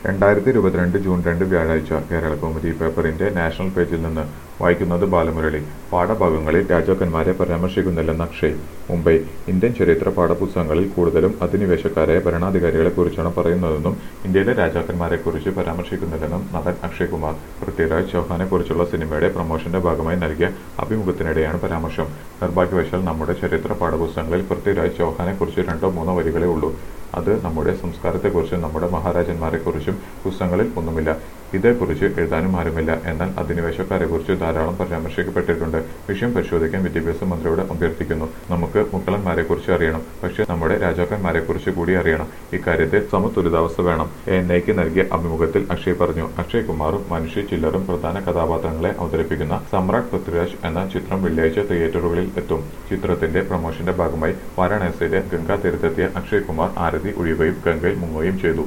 2022 June 2 വ്യാഴാഴ്ച കേരളകൗമുദി പേപ്പറിന്റെ national പേജിൽ നിന്ന് വായിക്കുന്നത് ബാലമുരളി. പാഠഭാഗങ്ങളിൽ രാജാക്കന്മാരെ പരാമർശിക്കുന്നില്ലെന്ന് അക്ഷയ്. മുംബൈ. ഇന്ത്യൻ ചരിത്ര പാഠപുസ്തകങ്ങളിൽ കൂടുതലും അധിനിവേശക്കാരായ ഭരണാധികാരികളെക്കുറിച്ചാണ് പറയുന്നതെന്നും ഇന്ത്യയിലെ രാജാക്കന്മാരെക്കുറിച്ച് പരാമർശിക്കുന്നില്ലെന്നും നടൻ അക്ഷയ് കുമാർ പൃഥ്വിരാജ് ചൗഹാനെക്കുറിച്ചുള്ള സിനിമയുടെ പ്രമോഷന്റെ ഭാഗമായി നൽകിയ അഭിമുഖത്തിനിടെയാണ് പരാമർശം. നിർഭാഗ്യവശാൽ നമ്മുടെ ചരിത്ര പാഠപുസ്തകങ്ങളിൽ പൃഥ്വിരാജ് ചൗഹാനെക്കുറിച്ച് 2-3 വരികളേ ഉള്ളൂ. അത് നമ്മുടെ സംസ്കാരത്തെക്കുറിച്ചും നമ്മുടെ മഹാരാജന്മാരെക്കുറിച്ചും പുസ്തകങ്ങളിൽ ഒന്നുമില്ല. ഇതേക്കുറിച്ച് എഴുതാനും ആരുമില്ല. എന്നാൽ അധിനിവേശക്കാരെക്കുറിച്ച് ധാരാളം പരാമർശിക്കപ്പെട്ടിട്ടുണ്ട്. വിഷയം പരിശോധിക്കാൻ വിദ്യാഭ്യാസ മന്ത്രിയോട് അഭ്യർത്ഥിക്കുന്നു. നമുക്ക് മുഗളന്മാരെക്കുറിച്ച് അറിയണം, പക്ഷേ നമ്മുടെ രാജാക്കന്മാരെക്കുറിച്ച് കൂടി അറിയണം. ഇക്കാര്യത്തിൽ സമതുലിതാവസ്ഥ വേണം. ANIക്ക് നൽകിയ അഭിമുഖത്തിൽ അക്ഷയ് പറഞ്ഞു. അക്ഷയ് കുമാറും മനുഷ്യ ചില്ലറും പ്രധാന കഥാപാത്രങ്ങളെ അവതരിപ്പിക്കുന്ന സമ്രാട്ട് പൃഥ്വിരാജ് എന്ന ചിത്രം വെള്ളിയാഴ്ച തിയേറ്ററുകളിൽ എത്തും. ചിത്രത്തിന്റെ പ്രമോഷന്റെ ഭാഗമായി വാരാണസിയിലെ ഗംഗാ തീരത്തെത്തിയ അക്ഷയ് കുമാർ ആരതി ഒഴിയുകയും ഗംഗയിൽ മുങ്ങുകയും ചെയ്തു.